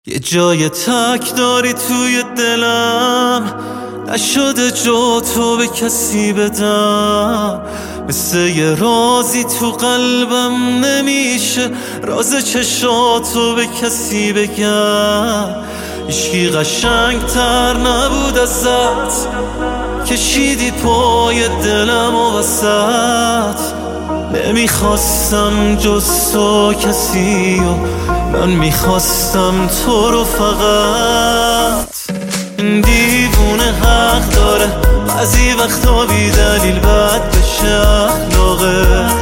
یه جای تک داری توی دلم، نشده جا تو به کسی بدم. مثل یه رازی تو قلبم نمیشه راز چشاتو به کسی بگم. هیچکی قشنگ تر نبود ازت، کشیدی پای دلم و وسط. نمیخواستم جز تو کسی و من میخواستم تو رو فقط. این دیوونه حق داره بعضی وقتا بی دلیل بد بشه اخلاقش.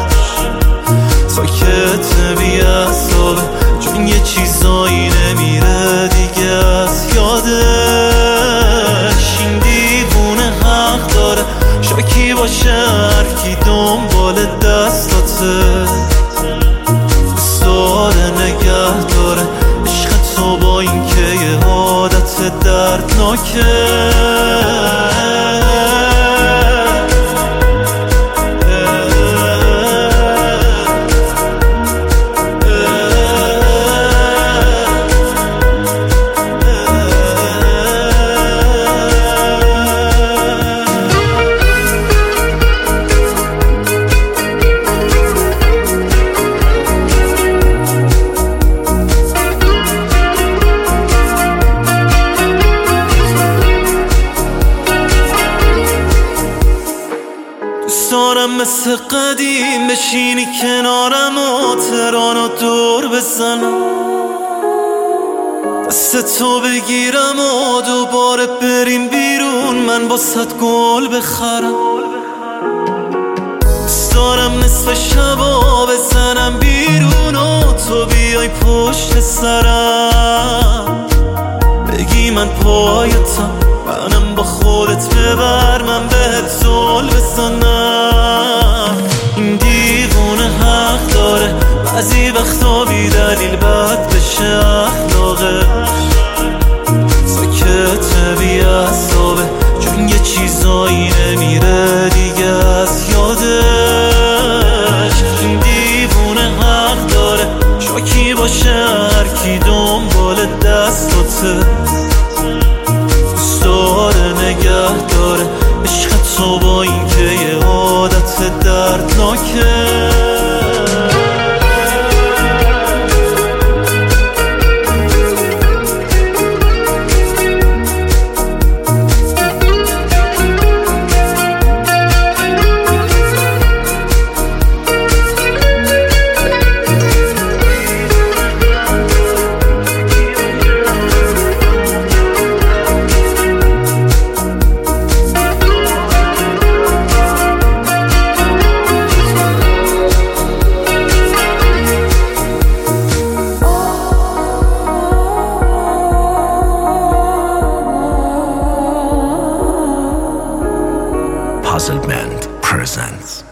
ساکت بی اعصابه چون یه چیزایی نمیره دیگه از یادش. این دیوونه حق داره شاکی باشه هرکی دنبال دستاته. دوستاره نگه داره عشق تو با این که یه عادت دردناکه. دارم مثل قدیم بشینی کنارم و ترانو دور بزنم، دست تو بگیرم و دوباره بریم بیرون من باست گل بخرم. دارم نصف شبا بزنم بیرون و تو بیای پشت سرم، بگی من پایتم منم با خودت ببر من بهت زل بزنم. این دیوونه حق داره بعضی وقتا بی دلیل بد بشه اخلاقش. ساکت بی اعصابه چون یه چیزایی نمیره دیگه از یادش. این دیوونه حق داره شاکی باشه هرکی دنبال دستاته. دوستاره نگه داره عشق تو با این که یه عادت دردناکه. Puzzlement presents